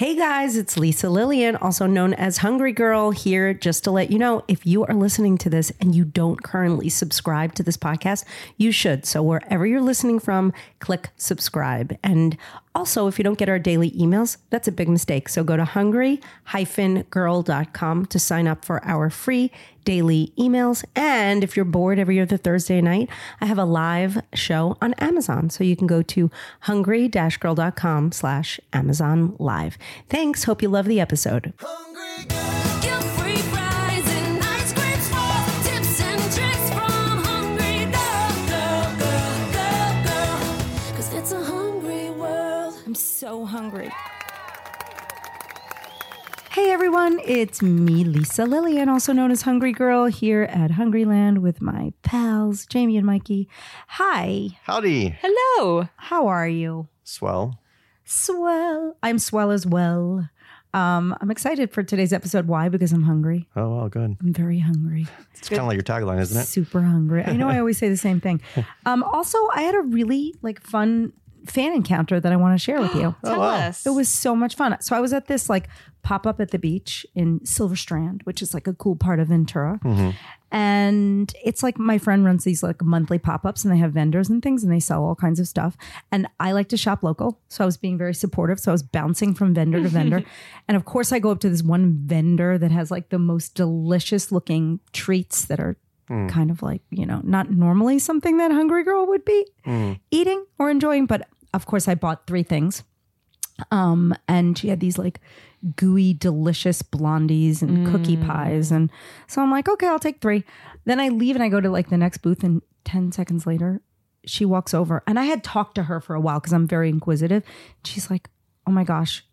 Hey guys, it's Lisa Lillian, also known as Hungry Girl, here just to let you know, if you are listening to this and you don't currently subscribe to this podcast, you should. So wherever you're listening from, click subscribe. And also, if you don't get our daily emails, that's a big mistake. So go to hungry-girl.com to sign up for our free daily emails. And if you're bored every other Thursday night, I have a live show on Amazon. So you can go to hungry-girl.com/Amazon Live. Thanks. Hope you love the episode. Hungry girl. Get free fries and ice cream swirls, tips and tricks from Hungry Girl. 'Cause it's a hungry world. I'm so hungry. Hey everyone, it's me, Lisa Lillian, also known as Hungry Girl, here at Hungryland with my pals, Jamie and Mikey. Hi. Howdy. Hello. How are you? Swell. Swell. I'm swell as well. I'm excited for today's episode. Why? Because I'm hungry. Oh, well, good. I'm very hungry. It's kind of like your tagline, isn't it? Super hungry. I know I always say the same thing. Also, I had a really fun fan encounter that I want to share with you. Tell us. It was so much fun. So I was at this pop-up at the beach in Silver Strand, which is a cool part of Ventura. Mm-hmm. And it's my friend runs these monthly pop-ups and they have vendors and things and they sell all kinds of stuff. And I like to shop local. So I was being very supportive. So I was bouncing from vendor to vendor. And of course I go up to this one vendor that has the most delicious looking treats that are kind of not normally something that Hungry Girl would be eating or enjoying. But of course I bought 3 things. And she had these gooey, delicious blondies and cookie pies. And so I'm okay, I'll take 3. Then I leave and I go to the next booth and 10 seconds later, she walks over and I had talked to her for a while because I'm very inquisitive. She's like, oh my gosh,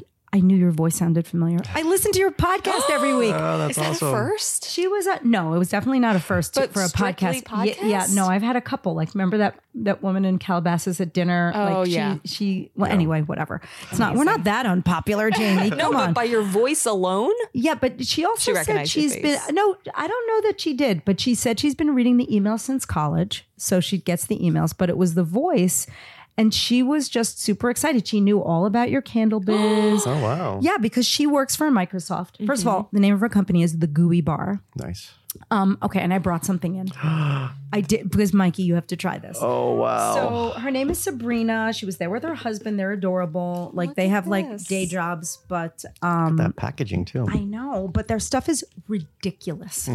I knew your voice sounded familiar. I listen to your podcast every week. Oh, that's Is that awesome. a first? She was no, it was definitely not a first But for a strictly podcast. Yeah, no, I've had a couple. Remember that woman in Calabasas at dinner? Oh, yeah. Anyway, whatever. It's not. We're not that unpopular, Jamie. No, Come but on. by your voice alone? Yeah, but she also She said recognized your she's been. face. No, I don't know that she did, but she said she's been reading the emails since college, so she gets the emails. But it was the voice. And she was just super excited. She knew all about your candle biz. Oh, wow. Yeah, because she works for Microsoft. First of all, the name of her company is The Gooey Bar. Nice. Okay, and I brought something in. I did, because Mikey, you have to try this. Oh, wow. So her name is Sabrina. She was there with her husband. They're adorable. They have day jobs, but that packaging, too. I know, but their stuff is ridiculous.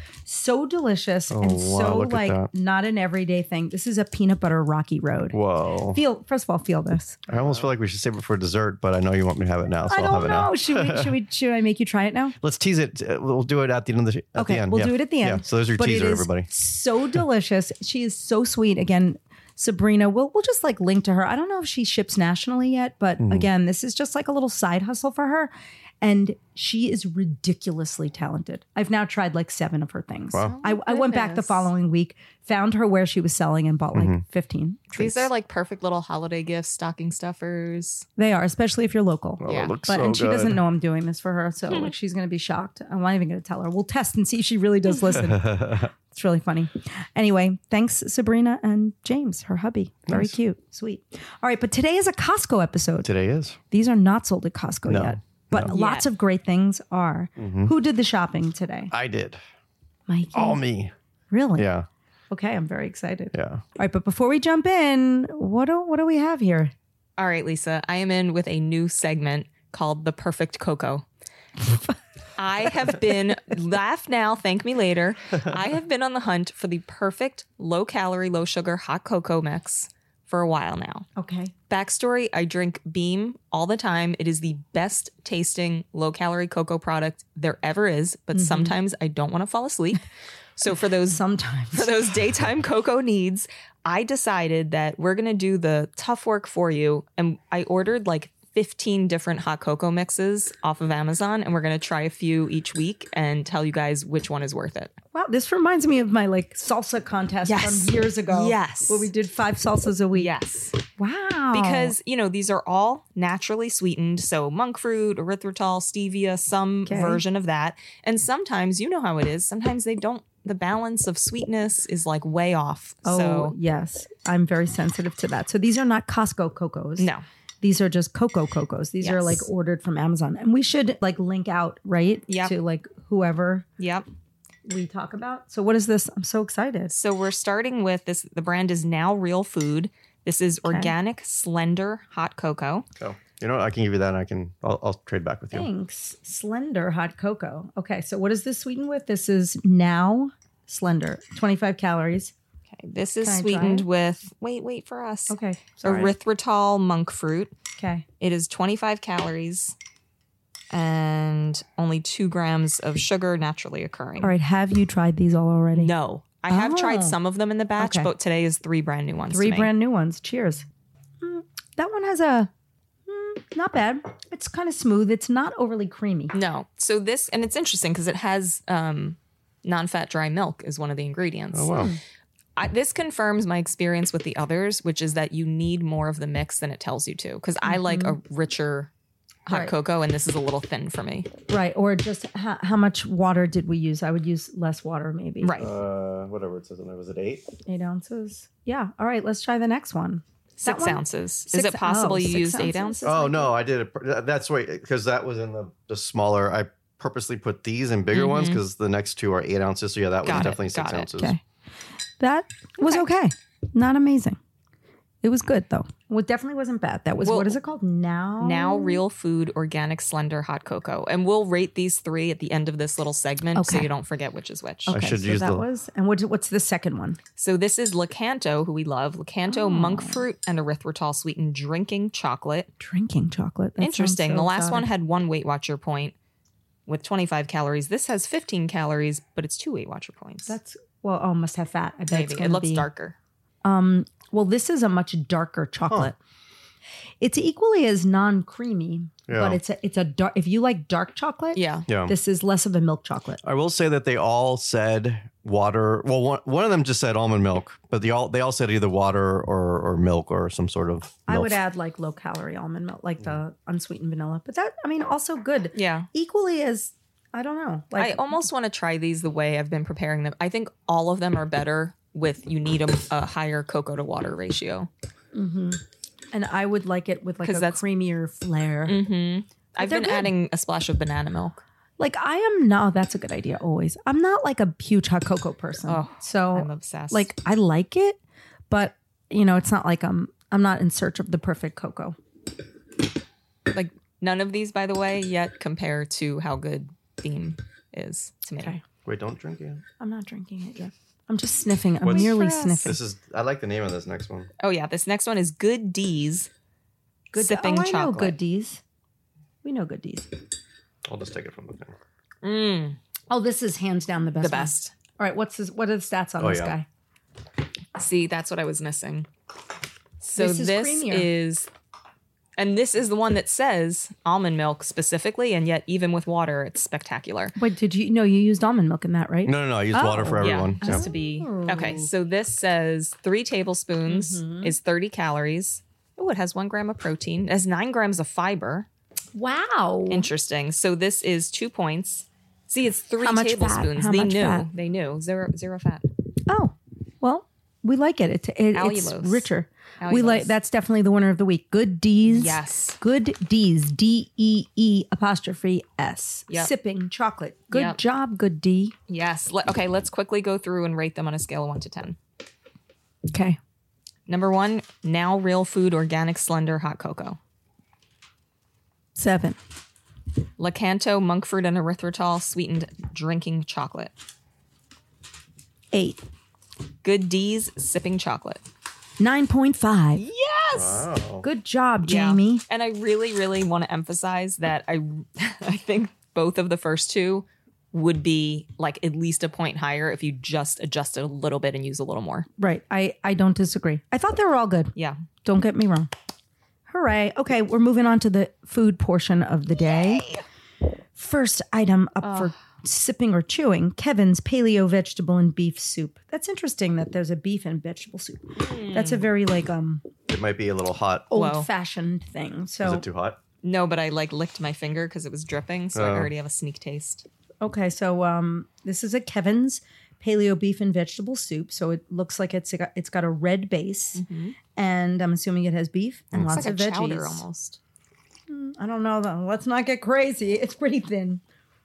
So delicious and wow, so look at that. not an everyday thing. This is a peanut butter rocky road. Whoa. First of all, feel this. I almost feel like we should save it for dessert, but I know you want me to have it now, so I I'll have don't it now. know. Should I make you try it now? Let's tease it. We'll do it at the end of the Okay, end. we'll Yeah. do it at the end. Yeah. So there's your But teaser, it is everybody. So delicious. She is so sweet. Again, Sabrina, we'll just link to her. I don't know if she ships nationally yet, but again, this is just a little side hustle for her. And she is ridiculously talented. I've now tried 7 of her things. Wow. I went back the goodness. following week, found her where she was selling and bought 15 treats. These are perfect little holiday gifts, stocking stuffers. They are, especially if you're local. Oh, Yeah. it looks But so and she good. doesn't know I'm doing this for her, so she's going to be shocked. I'm not even going to tell her. We'll test and see if she really does listen. It's really funny. Anyway, thanks Sabrina and James, her hubby. Very Nice. cute, sweet. All right, but today is a Costco episode. Today is. These are not sold at Costco No. yet, but No. lots Yet. of great things are. Who did the shopping today? I did. Mikey. All me. Really? Yeah. Okay, I'm very excited. Yeah. All right, but before we jump in, what do we have here? All right, Lisa, I am in with a new segment called The Perfect Cocoa. I have been, laugh now, thank me later. I have been on the hunt for the perfect low calorie, low sugar hot cocoa mix for a while now. Okay. Backstory, I drink Beam all the time. It is the best tasting low calorie cocoa product there ever is, but sometimes I don't want to fall asleep. So for those Sometimes. daytime cocoa needs, I decided that we're going to do the tough work for you. And I ordered 15 different hot cocoa mixes off of Amazon, and we're going to try a few each week and tell you guys which one is worth it. Wow, this reminds me of my salsa contest Yes. from years ago. Yes. Where we did 5 salsas a week. Yes. Wow. Because, these are all naturally sweetened. So monk fruit, erythritol, stevia, some version of that. And sometimes, you know how it is. Sometimes they don't, the balance of sweetness is way off. Oh, So yes. I'm very sensitive to that. So these are not Costco cocos. no. These are just cocoa cocos. These are Yes. like ordered from Amazon. And we should like link out, right? Yep. To like whoever Yep. we talk about. So what is this? I'm so excited. So we're starting with this. The brand is Now Real Food. This is organic slender hot cocoa. Oh, you know what? I can give you that. And I'll trade back with you. Thanks. Slender hot cocoa. Okay. So what is this sweetened with? This is Now Slender. 25 calories. Okay, this is Can I try sweetened it? with wait for us. Okay. Sorry. Erythritol monk fruit. Okay. It is 25 calories and only 2 grams of sugar naturally occurring. All right. Have you tried these all already? No, I have Oh. tried some of them in the batch, Okay. but today is 3 brand new ones. to Three me. brand new ones. Cheers. That one has a not bad. It's kind of smooth. It's not overly creamy. No, so this and it's interesting because it has non-fat dry milk is one of the ingredients. Oh, wow. This confirms my experience with the others, which is that you need more of the mix than it tells you to. Because I like a richer hot Right. cocoa, and this is a little thin for me. Right. Or just how much water did we use? I would use less water, maybe. Right. Whatever it says on there. Was it 8? 8 ounces. Yeah. All right. Let's try the next one. 6 one? ounces. Is Six- it possible oh, you 6 used 8 ounces? ounces? Oh, no, I did it. That's right. Because that was in the smaller. I purposely put these in bigger ones because the next 2 are 8 ounces. So, yeah, that was Got it, definitely 6 got it. ounces. Okay. That was okay. Not amazing. It was good, though. Well, it definitely wasn't bad. That was, Well, what is it called? Now Real Food Organic Slender Hot Cocoa. And we'll rate these 3 at the end of this little segment so Okay. you don't forget which is which. Okay, should so use that the- was, and what's the second one? So this is Lakanto, who we love. Lakanto monk fruit and erythritol sweetened drinking chocolate. Drinking chocolate. That Interesting. sounds The so last one exotic. had 1 Weight Watcher point with 25 calories. This has 15 calories, but it's 2 Weight Watcher points. That's, well, oh, must have fat. I bet it's Maybe. going It to looks be. darker. Well, this is a much darker chocolate. It's equally as non-creamy, Yeah. but it's a dark. If you like dark chocolate, Yeah. Yeah. this is less of a milk chocolate. I will say that they all said water. Well, one of them just said almond milk, but they all said either water or milk or some sort of milk. I would add like low calorie almond milk, like the unsweetened vanilla. But that, I mean, also good. Yeah. Equally as, I don't know. Like, I almost want to try these the way I've been preparing them. I think all of them are better with you need a higher cocoa to water ratio. and I would like it with like 'Cause a that's- creamier flair. I've they're been good. adding a splash of banana milk. Like I am not. That's a good idea. Always. I'm not like a huge hot cocoa person. Oh, so I'm obsessed. Like I like it, but it's not like I'm not in search of the perfect cocoa. Like none of these, by the way, yet compare to how good Beam is to me. Okay. Wait, don't drink it. I'm not drinking it yet. I'm just sniffing. I'm What's- merely For us. sniffing. I like the name of this next one. Oh yeah, this next one is Good D's. Good. Sipping I know chocolate. Good D's. We know Good D's. I'll just take it from the thing. Oh, this is hands down the best. The one. best. All right. What are the stats on Oh, this yeah. guy? See, that's what I was missing. So This is creamier. and this is the one that says almond milk specifically, and yet even with water, it's spectacular. Wait, did you? No, you used almond milk in that, right? No, I used water for everyone. Yeah, just to be okay. So this says 3 tablespoons is 30 calories. Oh, it has 1 gram of protein. It has 9 grams of fiber. Wow. Interesting. So this is 2 points. See, it's 3 How much fat? tablespoons. How They much knew. fat? They knew. Zero fat. Oh, well, we like it. It's Allulose. richer. We like. Allulose. That's definitely the winner of the week. Good D's. Yes. Good D's. DEE''S. Yep. Sipping chocolate. Good Yep. job. Good D. Yes. Okay, let's quickly go through and rate them on a scale of 1 to 10. Okay. Number 1, Now Real Food Organic Slender Hot Cocoa. 7. Lakanto Monk Fruit and Erythritol Sweetened Drinking Chocolate. 8. Good D's Sipping Chocolate. 9.5. Yes. Wow. Good job, Yeah. Jamie. And I really, really want to emphasize that I think both of the first 2 would be like at least a point higher if you just adjust it a little bit and use a little more. Right. I don't disagree. I thought they were all good. Yeah. Don't get me wrong. Hooray. Okay, we're moving on to the food portion of the day. First item up for sipping or chewing, Kevin's paleo vegetable and beef soup. That's interesting that there's a beef and vegetable soup. That's a very like It might be a little hot. old fashioned thing. Is So it too hot? No, but I like licked my finger because it was dripping, so I already have a sneak taste. okay, so this is a Kevin's paleo beef and vegetable soup. So it looks like it's got a red base, And I'm assuming it has beef and It's lots like of a veggies. chowder almost. I don't know though. Let's not get crazy. It's pretty thin.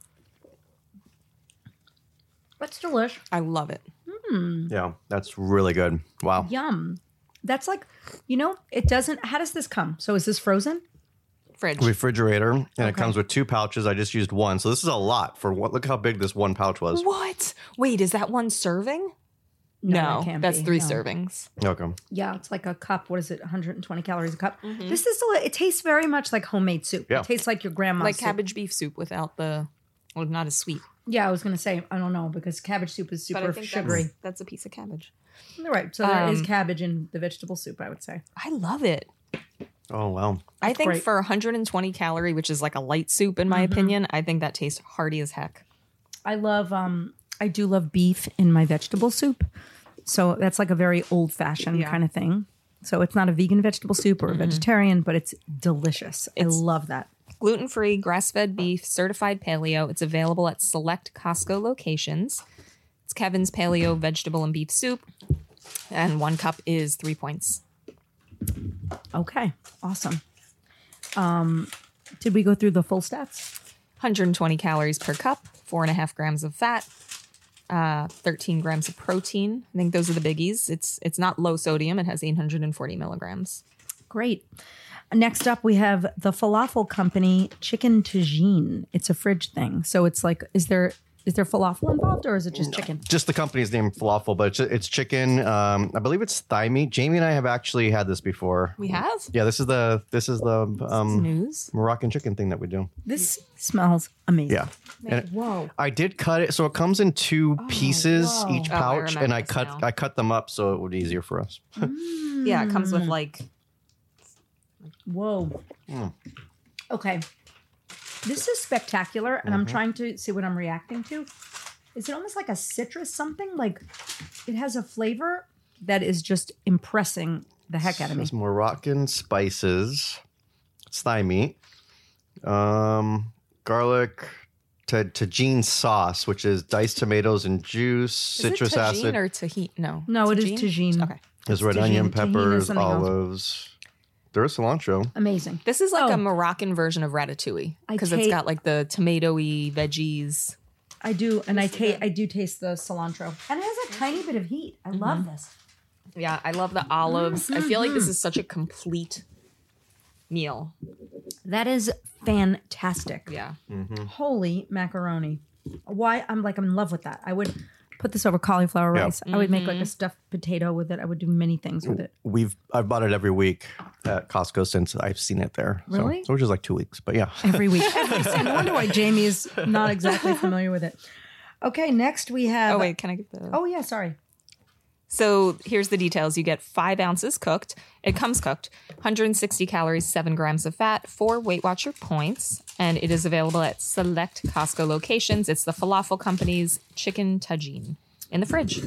That's delish. I love it. Yeah, that's really good. Wow. Yum. That's like, it doesn't. How does this come? So is this frozen? Fridge. Refrigerator, and it comes with 2 pouches. I just used one, so this is a lot for what. Look how big this one pouch was. What? Wait, is that one serving? No, No, it can't that's be. 3 No. servings. Okay. Yeah, it's like a cup. What is it? 120 calories a cup. This is it tastes very much like homemade soup. Yeah. It tastes like your grandma's Like soup. cabbage beef soup without not as sweet. Yeah, I was gonna say I don't know because cabbage soup is But I super think sugary. that's a piece of cabbage. You're right. So there is cabbage in the vegetable soup. I would say. I love it. Oh wow. I think great. for 120 calorie, which is like a light soup in my opinion, I think that tastes hearty as heck. I love. I do love beef in my vegetable soup. So that's like a very old fashioned kind of thing. So it's not a vegan vegetable soup or a vegetarian, but it's delicious. I love that. Gluten-free, grass-fed beef, certified paleo. It's available at select Costco locations. It's Kevin's Paleo Vegetable and Beef Soup. And 1 cup is 3 points. Okay, awesome. Did we go through the full stats? 120 calories per cup, 4.5 grams of fat, 13 grams of protein. I think those are the biggies. It's not low sodium. It has 840 milligrams. Great. Next up, we have the falafel company Chicken Tagine. It's a fridge thing. So it's like, is there falafel involved or is it just chicken? Just the company's name, Falafel, but it's chicken. I believe it's thigh meat. Jamie and I have actually had this before. We have? Yeah, this is the News. Moroccan chicken thing that we do. This smells amazing. Yeah. And Whoa. I did cut it, so it comes in 2 pieces whoa. each Oh, I pouch, and remember I this cut now. I cut them up so it would be easier for us. Yeah, it comes with like Whoa. Okay. This is spectacular, and I'm trying to see what I'm reacting to. Is it almost like a citrus something? Like it has a flavor that is just impressing the heck out of me. There's Moroccan spices. It's thigh meat. Garlic, tagine sauce, which is diced tomatoes and juice, citrus is it tagine acid. or tahini? No. No, it is tagine. Okay. There's red tagine. onion, Tahini is peppers, something else. olives. There is cilantro. Amazing. This is like Oh. a Moroccan version of ratatouille I because take- it's got like the tomatoey veggies. I do, and I do taste the cilantro, and it has a tiny bit of heat. I love this. Yeah, I love the olives. I feel like this is such a complete meal. That is fantastic. Yeah. Holy macaroni! Why I'm in love with that. I would put this over cauliflower Yeah. rice. I would make like a stuffed potato with it. I would do many things with it. I've bought it every week at Costco since I've seen it there. Really? So which is like 2 weeks, but yeah. Every week. No wonder why Jamie is not exactly familiar with it. Okay, next we have. Oh wait, can I get the? Oh yeah, sorry. So here's the details. You get 5 ounces cooked. It comes cooked. 160 calories, 7 grams of fat, 4 Weight Watcher points, and it is available at select Costco locations. It's the Falafel Company's Chicken Tagine in the fridge.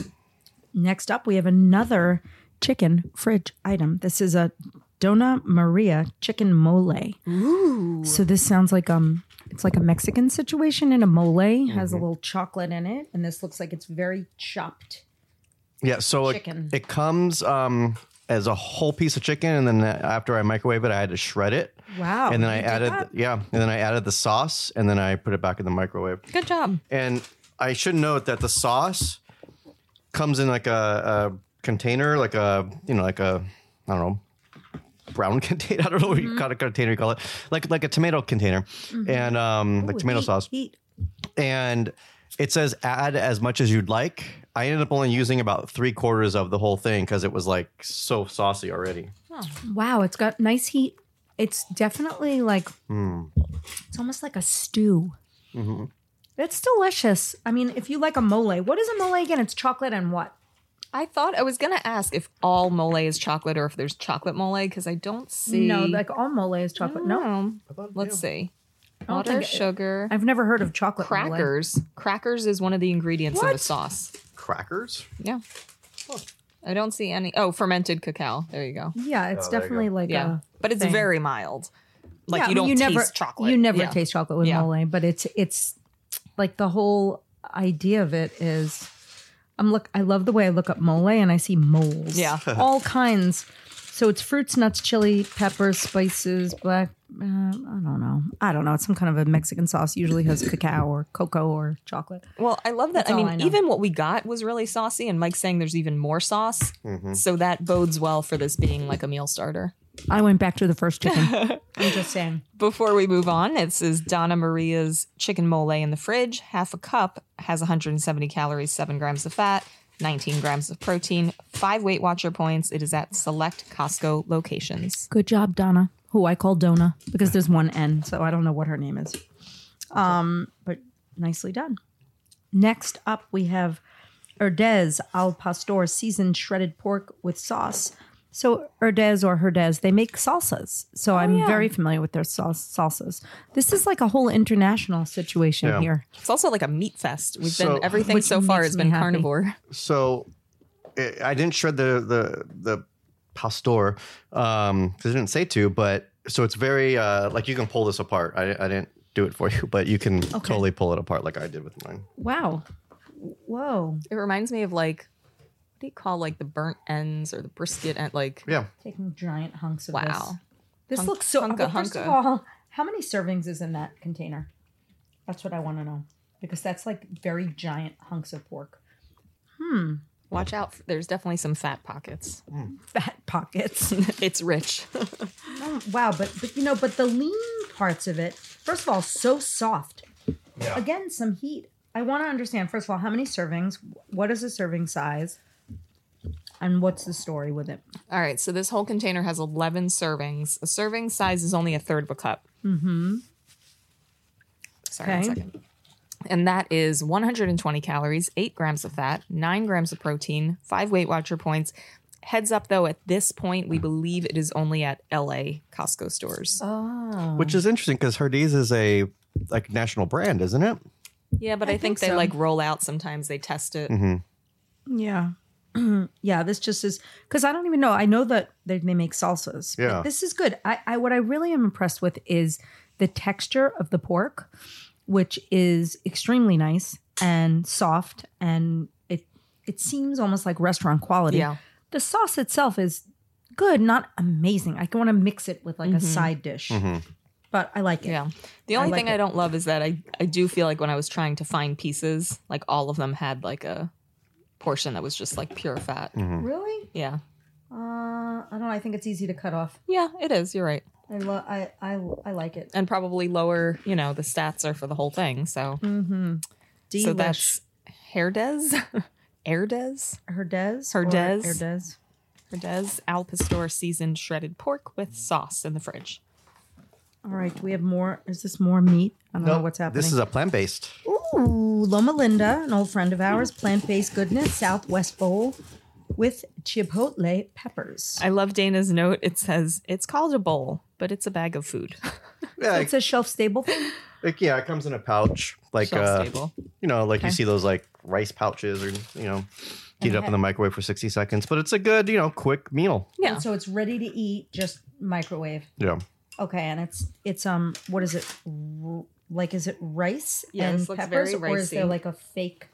Next up, we have another chicken fridge item. This is a Dona Maria chicken mole. Ooh. So this sounds like it's like a Mexican situation in a mole. Has a little chocolate in it, and this looks like it's very chopped. Yeah, so Chicken. it comes as a whole piece of chicken, and then after I microwave it, I had to shred it. Wow. And then I you did added, that? and then I added the sauce, and then I put it back in the microwave. Good job. And I should note that the sauce comes in like a container, like a I don't know, brown container. I don't know what Mm-hmm. kind of container you call it, like a tomato container, and like Ooh, tomato heat, sauce. Heat. And it says add as much as you'd like. I ended up only using about 3/4 of the whole thing because it was like so saucy already. Wow, it's got nice heat. It's definitely like it's almost like a stew. It's delicious. I mean, if you like a mole, what is a mole again? It's chocolate and what? I thought I was going to ask if all mole is chocolate or if there's chocolate mole because I don't see. No, like all mole is chocolate. No, Let's see. don't Water, think- sugar, I've never heard of chocolate mole. crackers. Crackers is one of the ingredients in the What? sauce. Crackers? Yeah. I don't see any. Oh, fermented cacao. There you go. Yeah, it's Oh, there you definitely like Yeah. a. But it's thing. very mild. Like Yeah, you don't never, taste chocolate. You never Yeah. taste chocolate with Yeah. mole, but it's like the whole idea of it is I love the way I look up mole and I see moles. Yeah. All kinds. So it's fruits, nuts, chili, peppers, spices, black. I don't know. It's some kind of a Mexican sauce. Usually has cacao or cocoa or chocolate. Well, I love that. That's I all mean, I know. even what we got was really saucy, and Mike's saying there's even more sauce. So that bodes well for this being like a meal starter. I went back to the first chicken. I'm just saying. Before we move on, it says Donna Maria's chicken mole in the fridge. Half a cup has 170 calories, 7 grams of fat, 19 grams of protein, 5 Weight Watcher points. It is at select Costco locations. Good job, Donna, who I call Donna because there's one N, so I don't know what her name is. But nicely done. Next up, we have Herdez al pastor seasoned shredded pork with sauce. So Herdez or Herdez, they make salsas. So I'm very familiar with their salsas. This is like a whole international situation Yeah. here. It's also like a meat fest. So- Everything Which so far makes has me been happy. carnivore. So I didn't shred the pastor because I didn't say to, but so it's very like you can pull this apart. I didn't do it for you, but you can totally pull it apart like I did with mine. Wow. Whoa. It reminds me of like, what do you call like the burnt ends or the brisket and like, Yeah. Taking giant hunks of wow. this. This looks so. hunka, First of hunka. all, how many servings is in that container? That's what I want to know because that's like very giant hunks of pork. Watch out. There's definitely some fat pockets. Fat pockets. It's rich. Oh, wow, but but the lean parts of it. First of all, so soft. Yeah. Again, some heat. I want to understand. First of all, how many servings? What is the serving size? And what's the story with it? All right. So this whole container has 11 servings. A serving size is only a third of a cup. Mm-hmm. Sorry, Okay. 1 second. And that is 120 calories, 8 grams of fat, 9 grams of protein, 5 Weight Watcher points. Heads up, though, at this point, we believe it is only at LA Costco stores. Oh, Which is interesting because Herdez is a like national brand, isn't it? Yeah, but I, think they so. like roll out sometimes. They test it. yeah. Yeah, this just is because I don't even know. I know that they make salsas. but Yeah. this is good. I what I really am impressed with is the texture of the pork, which is extremely nice and soft, and it seems almost like restaurant quality. Yeah. The sauce itself is good, not amazing. I want to mix it with like a side dish, but I like it. Yeah. The only like thing it. I don't love is that I do feel like when I was trying to find pieces, like all of them had like a portion that was just like pure fat. Really? Yeah. I don't know. I think it's easy to cut off. Yeah, it is. You're right. I like it. And probably lower, the stats are for the whole thing. So, so Delish. that's Herdez, Herdez, Herdez. Herdez. Herdez. Herdez Al Pastor seasoned shredded pork with sauce in the fridge. All right. Do we have more? Is this more meat? I don't know what's happening. This is a plant based. Ooh, Loma Linda, an old friend of ours, plant-based goodness, Southwest Bowl with chipotle peppers. I love Dana's note. It says it's called a bowl, but it's a bag of food. Yeah, It's a shelf-stable thing. it comes in a pouch, like Shelf stable. like you see those like rice pouches, or heat it up in the microwave for 60 seconds. But it's a good, quick meal. Yeah. And so it's ready to eat, just microwave. Yeah. Okay, and it's what is it? Like, is it rice Yeah, and this looks peppers, very or is there ricey. like a fake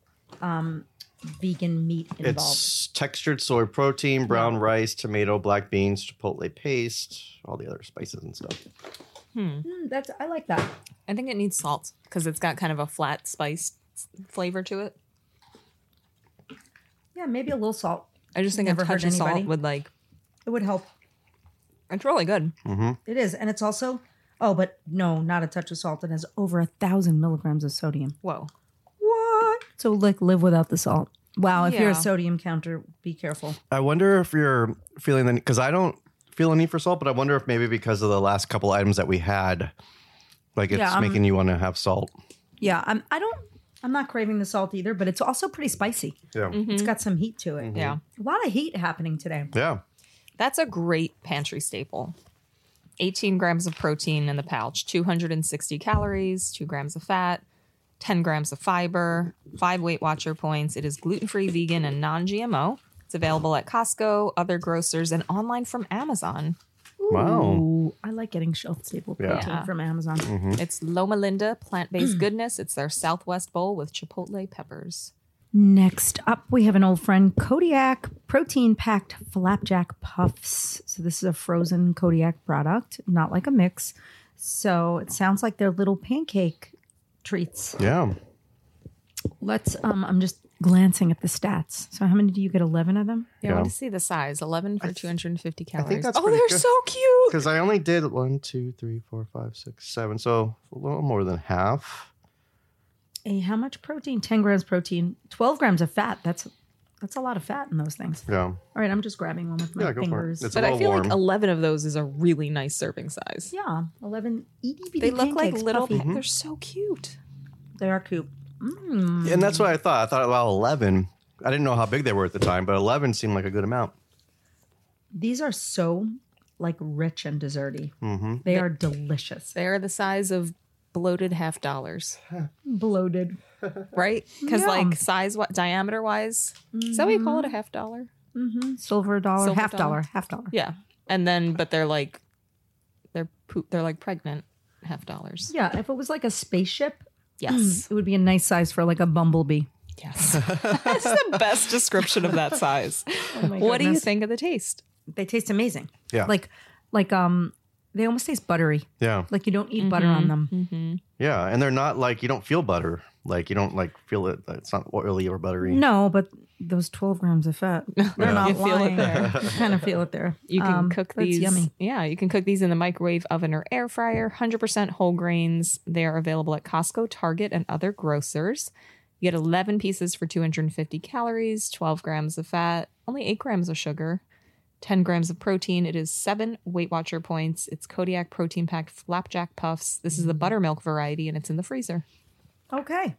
vegan meat involved? It's textured soy protein, brown rice, tomato, black beans, chipotle paste, all the other spices and stuff. I like that. I think it needs salt because it's got kind of a flat spice flavor to it. Yeah, maybe a little salt. I just think Never a touch hurt of salt anybody. would like. It would help. It's really good. It is, and it's also. Oh, but no, not a touch of salt. It has over 1,000 milligrams of sodium. Whoa. What? So like live without the salt. Wow, if you're Yeah. a sodium counter, be careful. I wonder if you're feeling the, because I don't feel a need for salt, but I wonder if maybe because of the last couple items that we had, like it's Yeah, making you want to have salt. Yeah, I'm not craving the salt either, but it's also pretty spicy. Yeah. It's got some heat to it. Yeah. A lot of heat happening today. Yeah. That's a great pantry staple. 18 grams of protein in the pouch, 260 calories, 2 grams of fat, 10 grams of fiber, 5 Weight Watcher points. It is gluten-free, vegan, and non-GMO. It's available at Costco, other grocers, and online from Amazon. Wow. Ooh, I like getting shelf-stable protein Yeah. from Amazon. It's Loma Linda plant-based goodness. It's their Southwest bowl with chipotle peppers. Next up, we have an old friend, Kodiak protein-packed flapjack puffs. So this is a frozen Kodiak product, not like a mix. So it sounds like they're little pancake treats. Yeah. Let's. I'm just glancing at the stats. So how many do you get? 11 of them. Yeah, I want to see the size. 11 for 250 calories. that's oh, pretty they're good. so cute. Because I only did 1, 2, 3, 4, 5, 6, 7. So a little more than half. How much protein? 10 grams protein, 12 grams of fat. That's a lot of fat in those things. Yeah. All right, I'm just grabbing one with my Yeah, go for it. fingers. It's But a I little feel warm. like 11 of those is a really nice serving size. Yeah, 11 itty bitty They look like pancakes, little. puffy. They're so cute. They are cute. And that's what I thought. I thought about 11. I didn't know how big they were at the time, but 11 seemed like a good amount. These are so like rich and desserty. They are delicious. They are the size of bloated $half, Bloated. right? Because Yeah. like size, diameter wise, is that what you call it? A $half? Silver dollar, Silver half dollar. dollar. Yeah. And then, but they're like, they're like pregnant $half. Yeah, if it was like a spaceship, Yes. it would be a nice size for like a bumblebee. Yes. That's the best description of that size. What do you goodness. think of the taste? They taste amazing. Yeah. Like they almost taste buttery. Yeah. Like you don't eat butter on them. Yeah. And they're not like, you don't feel butter. Like you don't like feel it. It's not oily or buttery. No, but those 12 grams of fat, they're not You feel it lying. there. You kind of feel it there. You can cook but it's these. yummy. Yeah, you can cook these in the microwave, oven, or air fryer. 100% whole grains. They are available at Costco, Target, and other grocers. You get 11 pieces for 250 calories, 12 grams of fat, only 8 grams of sugar, 10 grams of protein. It is 7 Weight Watcher points. It's Kodiak protein packed flapjack puffs. This is the buttermilk variety, and it's in the freezer. Okay.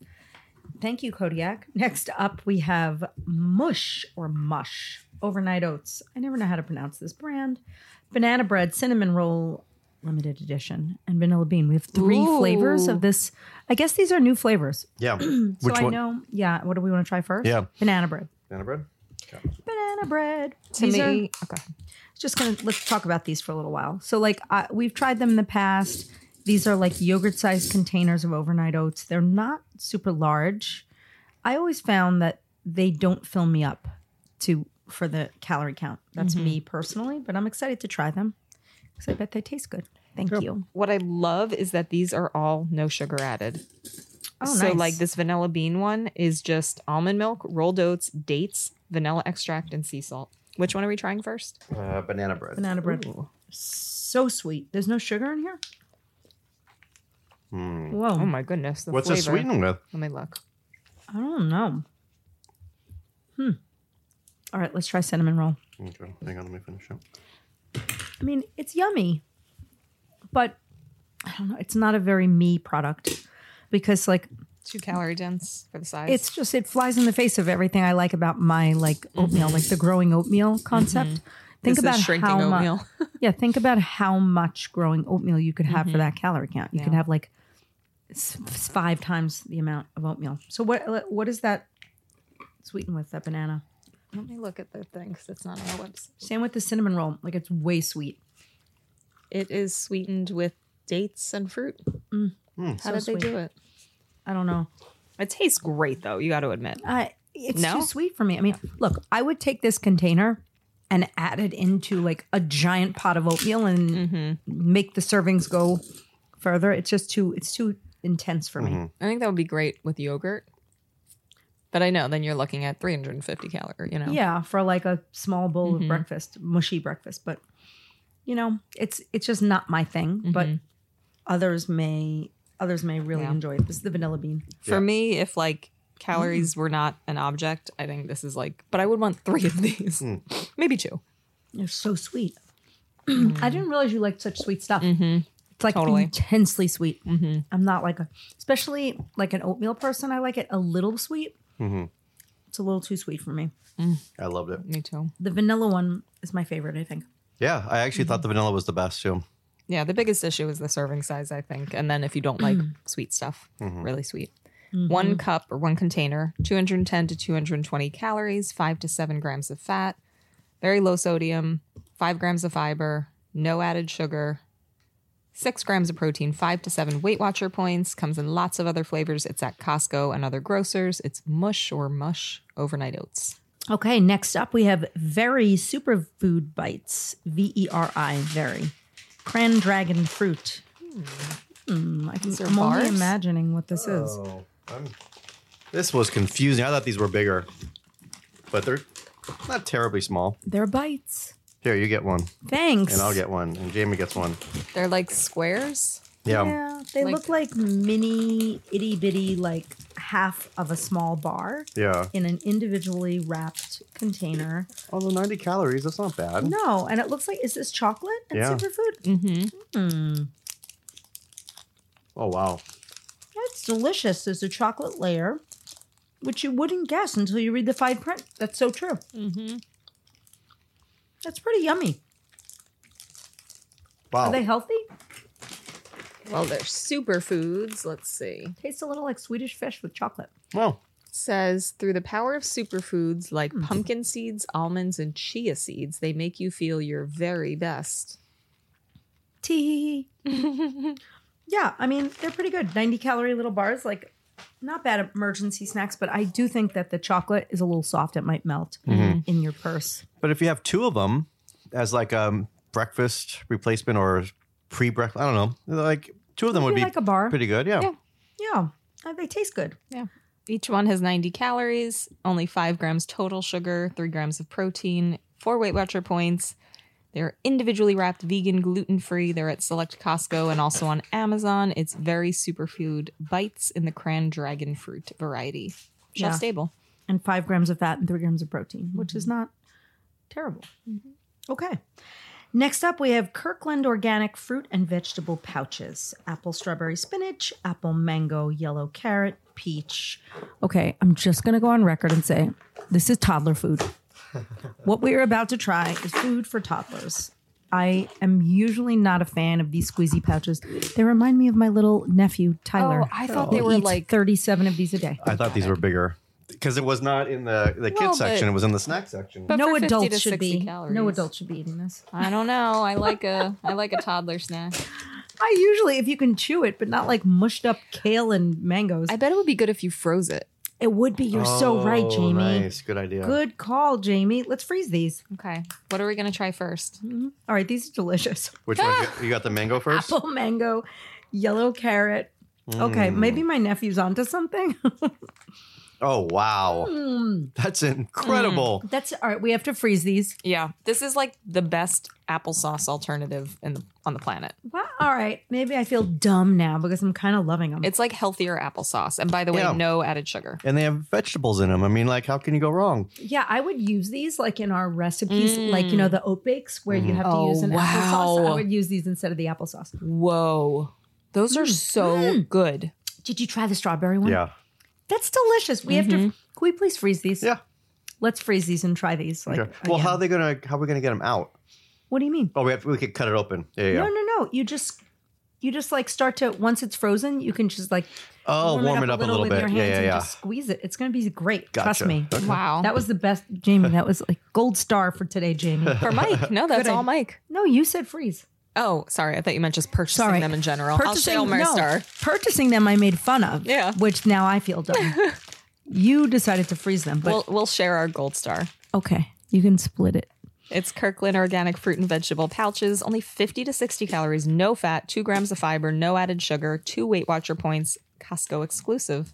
Thank you, Kodiak. Next up, we have Mush overnight oats. I never know how to pronounce this brand. Banana bread, cinnamon roll, limited edition, and vanilla bean. We have 3 Ooh. flavors of this. I guess these are new flavors. Yeah. So Which I one? know. Yeah. What do we want to try first? Yeah. Banana bread. Banana bread? Banana bread. To These me, are- let's talk about these for a little while. So like we've tried them in the past. These are like yogurt-sized containers of overnight oats. They're not super large. I always found that they don't fill me up for the calorie count. That's me personally, but I'm excited to try them because I bet they taste good. Thank you. what I love is that these are all no sugar added. Oh, So nice. like this vanilla bean one is just almond milk, rolled oats, dates, vanilla extract, and sea salt. Which one are we trying first? Banana bread. banana bread. So sweet. There's no sugar in here? Whoa. Oh my goodness. The What's flavor. it sweetened with? Let me look. I don't know. All right, let's try cinnamon roll. Okay. Hang on, let me finish it. I mean, it's yummy, but I don't know. It's not a very me product because, like, 2 calorie dense for the size. it flies in the face of everything I like about my like oatmeal, like the growing oatmeal concept. Think This about is shrinking how oatmeal. much. Yeah, think about how much growing oatmeal you could have for that calorie count. You could have like 5 times the amount of oatmeal. So what is that sweetened with? That banana. Let me look at the thing because it's not on our website. Same with the cinnamon roll. Like it's way sweet. It is sweetened with dates and fruit. How So did sweet. they do it? I don't know. It tastes great though. You got to admit. It's No? too sweet for me. I mean, look, I would take this container and add it into like a giant pot of oatmeal and make the servings go further. It's too intense for me. I think that would be great with yogurt. But I know then you're looking at 350 calories. You know. Yeah, for like a small bowl of breakfast, mushy breakfast. But you know, it's just not my thing. But others may really enjoy it. This is the vanilla bean. For me, if like calories were not an object, I think this is like. But I would want 3 of these, maybe 2. They're so sweet. I didn't realize you liked such sweet stuff. It's like Totally. intensely sweet. I'm not like especially like an oatmeal person. I like it a little sweet. It's a little too sweet for me. I loved it. Me too. The vanilla one is my favorite, I think. Yeah, I actually thought the vanilla was the best too. Yeah, the biggest issue is the serving size, I think. And then if you don't like sweet stuff, really sweet. 1 cup or 1 container, 210 to 220 calories, 5 to 7 grams of fat, very low sodium, 5 grams of fiber, no added sugar, 6 grams of protein, 5 to 7 Weight Watcher points. Comes in lots of other flavors. It's at Costco and other grocers. It's mush overnight oats. Okay, next up we have Very Superfood Bites. VERI, Very. Cran Dragon Fruit. I'm there only bars? imagining what this is. Oh, this was confusing. I thought these were bigger, but they're not terribly small. They're bites. Here, you get one, Thanks. and I'll get one, and Jamie gets one. They're like squares. Yeah. Yeah, they Like- look like mini itty bitty, like half of a small bar Yeah. in an individually wrapped container. Although 90 calories, that's not bad. No, and it looks like, is this chocolate and Yeah. superfood? Oh, wow. That's delicious. There's a chocolate layer, which you wouldn't guess until you read the fine print. That's so true. That's pretty yummy. Wow. Are they healthy? Well, they're superfoods. Let's see. Tastes a little like Swedish fish with chocolate. Well, Says through the power of superfoods like pumpkin seeds, almonds, and chia seeds, they make you feel your very best. Tea. Yeah, I mean, they're pretty good. 90 calorie little bars, like not bad emergency snacks, but I do think that the chocolate is a little soft. It might melt in your purse. but if you have two of them as like a breakfast replacement or pre-breakfast, I don't know. Like two of them would Maybe be like a bar. pretty good. Yeah. Yeah, they taste good. Yeah. Each one has 90 calories, only 5 grams total sugar, 3 grams of protein, 4 Weight Watcher points. They're individually wrapped, vegan, gluten-free. They're at select Costco and also on Amazon. It's Very Superfood Bites in the Cran Dragon Fruit variety. Shelf Yeah. stable. And 5 grams of fat and 3 grams of protein, which is not terrible. Okay. Next up, we have Kirkland Organic Fruit and Vegetable Pouches. Apple, strawberry, spinach, apple, mango, yellow carrot, peach. Okay, I'm just going to go on record and say this is toddler food. What we are about to try is food for toddlers. I am usually not a fan of these squeezy pouches. They remind me of my little nephew, Tyler. Oh, I thought who they were eats like 37 of these a day. I thought these were bigger because it was not in the Well, kids section. but- It was in the snack section. But No for 50 to adults should 60 be. calories. No adults should be eating this. I don't know. I like a toddler snack. I usually, if you can chew it, but not like mushed up kale and mangoes. I bet it would be good if you froze it. It would be. You're so right, Oh, Jamie. Nice. Good idea. Good call, Jamie. Let's freeze these. Okay. What are we going to try first? All right, these are delicious. Which one? You got the mango first? Apple, mango, yellow carrot. Okay, maybe my nephew's onto something. Oh, wow. That's incredible. That's all right. We have to freeze these. Yeah. This is like the best applesauce alternative on the planet. Well, all right. Maybe I feel dumb now because I'm kind of loving them. It's like healthier applesauce. And by the way, Yeah. no added sugar. And they have vegetables in them. I mean, like, how can you go wrong? Yeah, I would use these like in our recipes, like, you know, the oat bakes where you have to Oh, use an applesauce. wow. I would use these instead of the applesauce. Whoa. Those are so good. Did you try the strawberry one? Yeah. That's delicious. We have to. Can we please freeze these? Yeah. Let's freeze these and try these. Like, Okay. Well, again. how are we gonna get them out? What do you mean? Oh, we could cut it open. Yeah. No. You just like start to, once it's frozen, you can just like Oh, warm it up a little with bit. your hands and Yeah. just squeeze it. It's gonna be great. Trust Gotcha. me. Okay. Wow. That was the best, Jamie. That was like gold star for today, Jamie. For Mike. No, that's Good all idea. Mike. No, you said freeze. Oh, sorry. I thought you meant just purchasing them in general. I'll share my star. Purchasing them I made fun of. Yeah. Which now I feel dumb. You decided to freeze them, but We'll share our gold star. okay, you can split it. It's Kirkland Organic Fruit and Vegetable Pouches. Only 50 to 60 calories, no fat, 2 grams of fiber, no added sugar, 2 Weight Watcher points, Costco exclusive.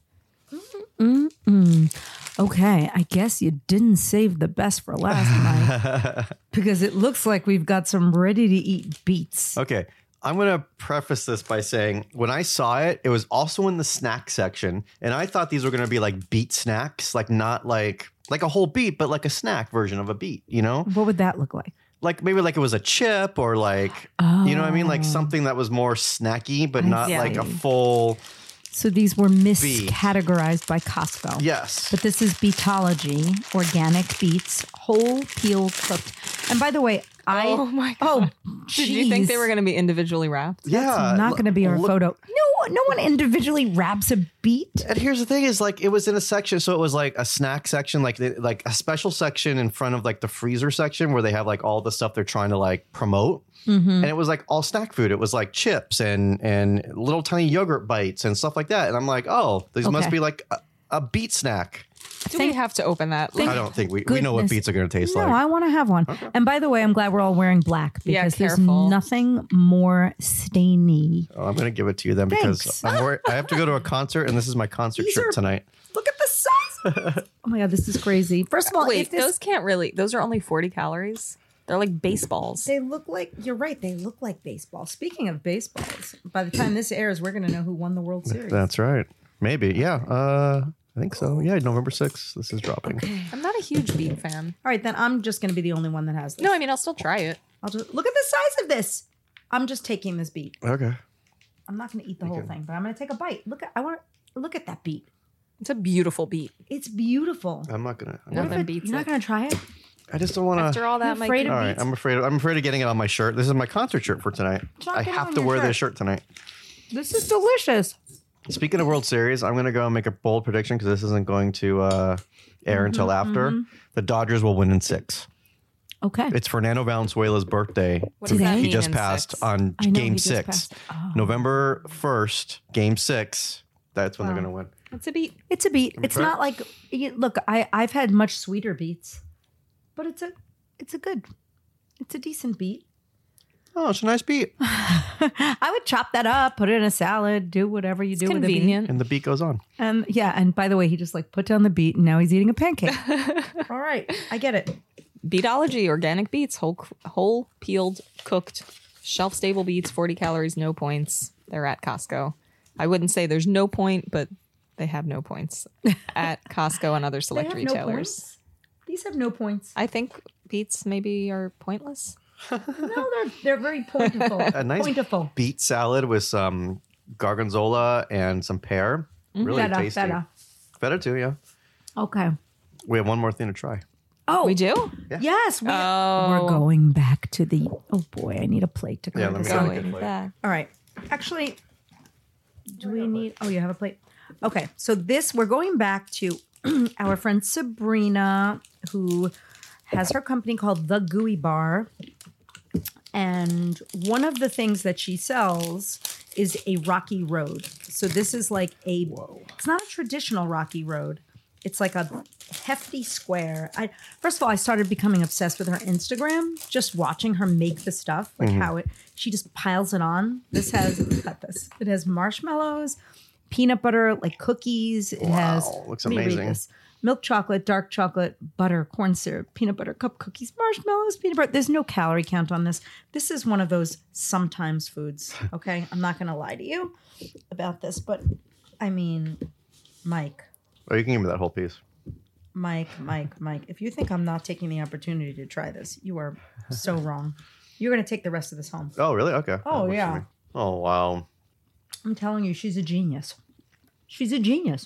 Okay, I guess you didn't save the best for last night because it looks like we've got some ready to eat beets. Okay. I'm going to preface this by saying when I saw it, it was also in the snack section. And I thought these were going to be like beet snacks, like not like a whole beet, but like a snack version of a beet, you know? What would that look like? Like maybe like it was a chip or like, you know what I mean? Like something that was more snacky, but not see. like a full, So these were miscategorized by Costco. yes. But this is Beetology, organic beets, whole peel cooked. And by the way, Oh my oh, Did you think they jeez. were going to be individually wrapped? Yeah, not going to be our look- photo? No one individually wraps a beet. And here's the thing: is like it was in a section, so it was like a snack section, like like a special section in front of like the freezer section where they have like all the stuff they're trying to like promote. And it was like all snack food. It was like chips and little tiny yogurt bites and stuff like that. And I'm like, oh, these must Okay. be like a beet snack. Do we have to open that? I don't think we know what goodness. beets are going to taste No, like. I want to have one. And by the way, I'm glad we're all wearing black Yeah, because there's careful. nothing more stainy. Oh, I'm going to give it to you then because Thanks. I have to go to a concert and this is my concert These shirt are- tonight. Look at the size of this. Oh my God, this is crazy. First of all, Wait, if this, those can't really. Those are only 40 calories. They're like baseballs. they look like, you're right, they look like baseball. Speaking of baseballs, by the time this airs, we're going to know who won the World Series. That's right. Maybe. Yeah. I think so. Yeah. November 6th. This is dropping. I'm not a huge beet fan. All right, then I'm just going to be the only one that has this. No, I mean, I'll still try it. I'll just look at the size of this. I'm just taking this beet. Okay. I'm not going to eat the whole thing, but I'm going to take a bite. Look at that beet. It's a beautiful beet. It's beautiful. I'm not going to. Nothing beats You're not it. going to try it? I just don't want After to. all that, You're Mike. afraid of All right. beets? I'm afraid of getting it on my shirt. This is my concert shirt for tonight. not I getting have on to your wear shirt. this shirt tonight. This is delicious. Speaking of World Series, I'm going to go and make a bold prediction because this isn't going to air until after. The Dodgers will win in 6. Okay. It's Fernando Valenzuela's birthday. What does Today? that He mean just in passed 6? on I know, Game he just 6. passed. Oh. November 1st, Game 6. That's when they're going to win. It's a beet. It's a beet. It's try it. not like look. I've had much sweeter beets, but it's a decent beet. Oh, it's a nice beat. I would chop that up, put it in a salad, do whatever you It's do with a beet. convenient. And the beat goes on. And yeah, and by the way, he just like put down the beet and now he's eating a pancake. All right, I get it. Beetology, organic beets, whole peeled, cooked, shelf stable beets, 40 calories, no points. They're at Costco. I wouldn't say there's no point, but they have no points at Costco and other They select have retailers. no points. These have no points. I think beets maybe are pointless. No, they're very pointful. A nice pointful. beet salad with some gorgonzola and some pear. Really Feta, tasty. feta. Feta too, yeah. Okay. We have one more thing to try. Oh, We do? yes. Oh. We're going back to the. Oh boy, I need a plate to go. Yeah, let me this go on. get a Going plate. back. All right. Actually, do we need? Oh, you have a plate. Okay, so this we're going back to our friend Sabrina, who has her company called The Gooey Bar, and one of the things that she sells is a rocky road. So this is like a. It's not a traditional rocky road. It's like a hefty square. First of all, I started becoming obsessed with her Instagram, just watching her make the stuff, like how she just piles it on. This has cut this. It has marshmallows, peanut butter, like cookies. It has looks let me read amazing. this. Milk chocolate, dark chocolate, butter, corn syrup, peanut butter, cup cookies, marshmallows, peanut butter. There's no calorie count on this. This is one of those sometimes foods. Okay, I'm not going to lie to you about this, but I mean, Mike. Oh, you can give me that whole piece. Mike, if you think I'm not taking the opportunity to try this, you are so wrong. You're going to take the rest of this home. Oh, really? Okay. Oh, That works for yeah. me. Oh, wow. I'm telling you, she's a genius. She's a genius.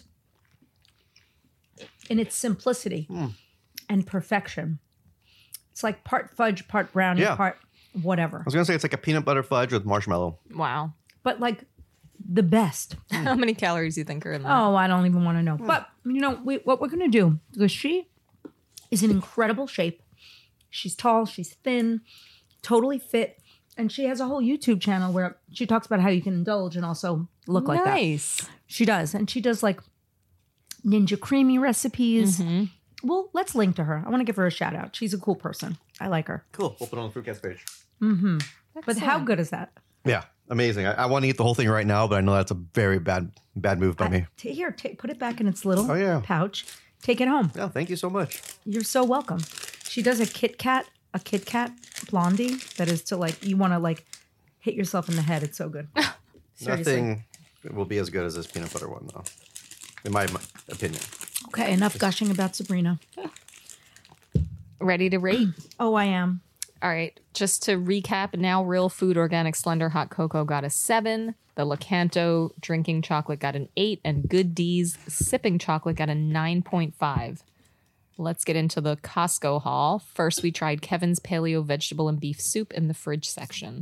In its simplicity and perfection. It's like part fudge, part brownie, Yeah. part whatever. I was going to say it's like a peanut butter fudge with marshmallow. Wow. But like the best. How many calories do you think are in that? Oh, I don't even want to know. But you know, what we're gonna do, because she is in incredible shape. She's tall, she's thin, totally fit, and she has a whole YouTube channel where she talks about how you can indulge and also look like that. Nice. She does, and she does like Ninja Creamy recipes. Well, let's link to her. I want to give her a shout out. She's a cool person. I like her. Cool. We'll put it on the Fruitcast page. But how good is that? Yeah. Amazing. I want to eat the whole thing right now, but I know that's a very bad move by me. Here, put it back in its little Oh, yeah. pouch. Take it home. Yeah. Thank you so much. You're so welcome. She does a Kit Kat blondie that is to like, you want to like hit yourself in the head. It's so good. Seriously. Nothing will be as good as this peanut butter one, though, in my opinion. Okay, enough gushing about Sabrina. Ready to rate? Oh, I am. All right. Just to recap, Now Real Food Organic Slender Hot Cocoa got a 7. The Lakanto Drinking Chocolate got an 8. And Good D's Sipping Chocolate got a 9.5. Let's get into the Costco haul. First, we tried Kevin's Paleo Vegetable and Beef Soup in the fridge section.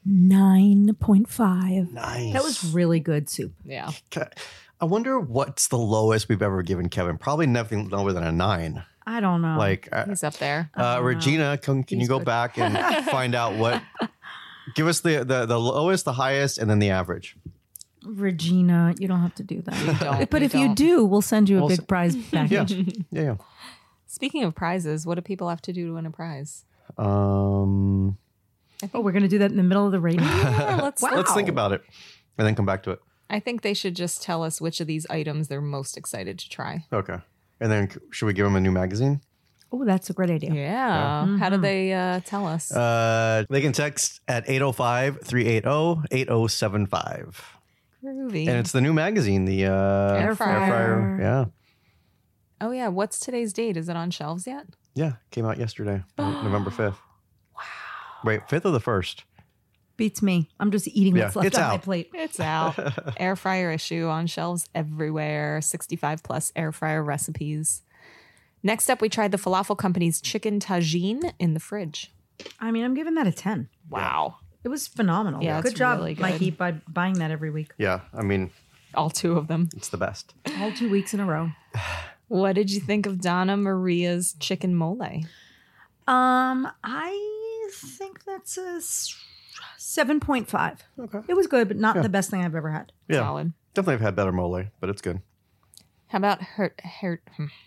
9.5. Nice. That was really good soup. Yeah. I wonder what's the lowest we've ever given Kevin. Probably nothing lower than a 9. I don't know. Like, He's up there. Regina, can you go good. back and find out what? Give us the lowest, the highest, and then the average. Regina, you don't have to do that. Don't. But We if you don't. do, we'll send you a We'll big s- prize Yeah, package. yeah. Speaking of prizes, what do people have to do to win a prize? Oh, we're going to do that in the middle of the rating? Yeah, let's Let's think about it, and then come back to it. I think they should just tell us which of these items they're most excited to try. Okay, and then should we give them a new magazine? Oh, that's a great idea. Yeah. How do they tell us? They can text at 805-380-8075. Groovy. And it's the new magazine, the Air fryer. Yeah. Oh, yeah. What's today's date? Is it on shelves yet? Yeah. Came out yesterday, November 5th. Wow. Wait, 5th or the 1st? Beats me. I'm just eating what's Yeah, left it's on my out. plate. It's out. Air fryer issue on shelves everywhere. 65 plus air fryer recipes. Next up, we tried the Falafel Company's chicken tagine in the fridge. I mean, I'm giving that a 10. Wow. It was phenomenal. Yeah, good it's job, really good. Mikey, by buying that every week. Yeah. I mean, All 2 of them. it's the best. All 2 weeks in a row. What did you think of Donna Maria's chicken mole? I think that's a 7.5. Okay. It was good, but not the best thing I've ever had. Yeah. Solid. Definitely have had better mole, but it's good. How about Herdez?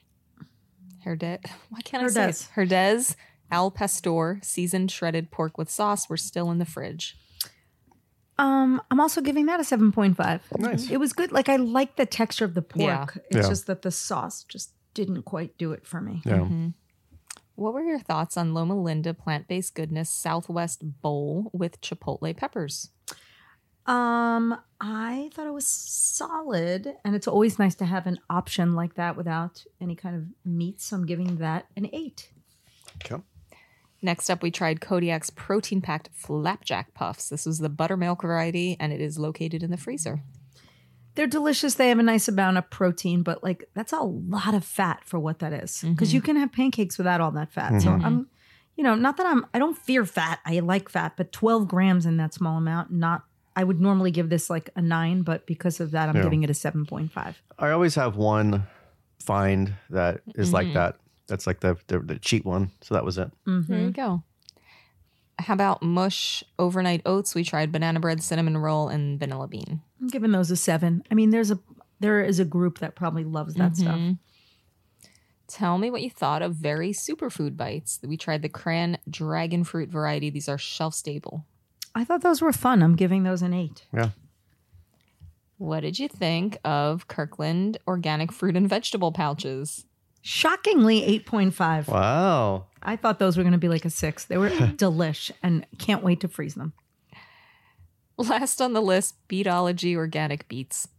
Why can't I say it? Herdez. Herdez al pastor seasoned shredded pork with sauce were still in the fridge. I'm also giving that a 7.5. Nice. It was good. Like, I like the texture of the pork. Yeah. It's Yeah. just that the sauce just didn't quite do it for me. Yeah. What were your thoughts on Loma Linda plant-based goodness Southwest bowl with chipotle peppers? I thought it was solid, and it's always nice to have an option like that without any kind of meat. So I'm giving that an 8. Okay. Next up, we tried Kodiak's protein-packed flapjack puffs. This was the buttermilk variety, and it is located in the freezer. They're delicious. They have a nice amount of protein, but like that's a lot of fat for what that is. Because you can have pancakes without all that fat. So I'm, not that I don't fear fat. I like fat, but 12 grams in that small amount, I would normally give this like a 9, but because of that, I'm giving it a 7.5. I always have one find that is like that. That's like the cheat one. So that was it. There you go. How about mush overnight oats? We tried banana bread, cinnamon roll, and vanilla bean. I'm giving those a 7. I mean, there is a group that probably loves that stuff. Tell me what you thought of Very Superfood Bites. We tried the cran dragon fruit variety. These are shelf stable. I thought those were fun. I'm giving those an 8. Yeah. What did you think of Kirkland organic fruit and vegetable pouches? Shockingly, 8.5. Wow. I thought those were going to be like a 6. They were delish and can't wait to freeze them. Last on the list, Beetology organic beets.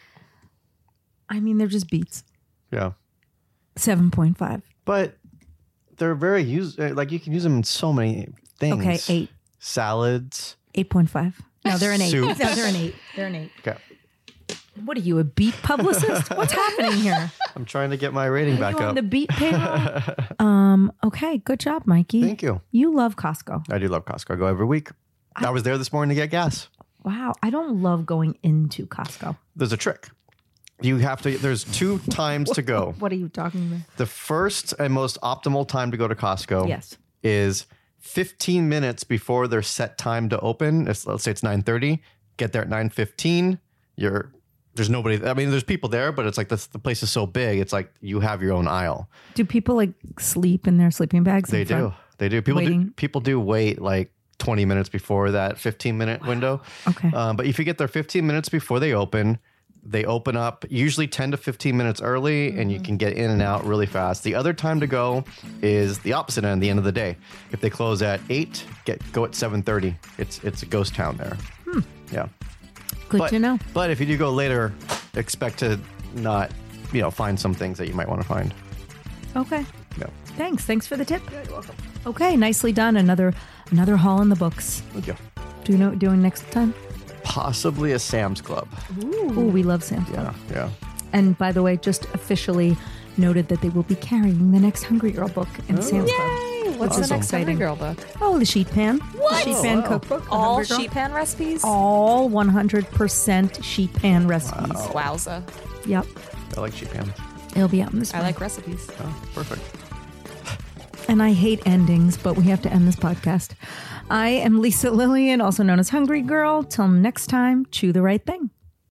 I mean, they're just beets. Yeah. 7.5. But they're very like you can use them in so many things. Okay, 8. Salads. 8.5. No, they're an 8. Soup. No, they're an 8. They're an 8. Okay. What are you, a beet publicist? What's happening here? I'm trying to get my rating Are back you on up. the beet payroll? Okay, good job, Mikey. Thank you. You love Costco. I do love Costco. I go every week. I was there this morning to get gas. Wow, I don't love going into Costco. There's a trick. There's 2 times to go. What are you talking about? The first and most optimal time to go to Costco Yes. is 15 minutes before their set time to open. Let's say it's 9:30. Get there at 9:15. There's nobody. I mean, there's people there, but it's like the place is so big. It's like you have your own aisle. Do people like sleep in their sleeping bags? They in front? do. They do. Waiting. People do wait like 20 minutes before that 15-minute window. Okay. But if you get there 15 minutes before they open up usually 10 to 15 minutes early, and you can get in and out really fast. The other time to go is the opposite end, the end of the day. If they close at 8, go at 7:30. It's a ghost town there. Yeah. Good to know. But if you do go later, expect to not, find some things that you might want to find. Okay. Yeah. Thanks for the tip. Yeah, you're welcome. Okay, nicely done. Another haul in the books. Thank you. Do you know what we're doing next time? Possibly a Sam's Club. Ooh, we love Sam's Club. Yeah. And by the way, just officially noted that they will be carrying the next Hungry Girl book in Sam's Club. Yay! What's Which the is next Hungry exciting. Girl book? Oh, the sheet pan. What? Sheet pan wow. cookbook. the All Hungry Girl. sheet pan recipes? All 100% sheet pan recipes. Wowza. Yep. I like sheet pan. It'll be out in the I spring. like recipes. Oh, perfect. And I hate endings, but we have to end this podcast. I am Lisa Lillian, also known as Hungry Girl. Till next time, chew the right thing.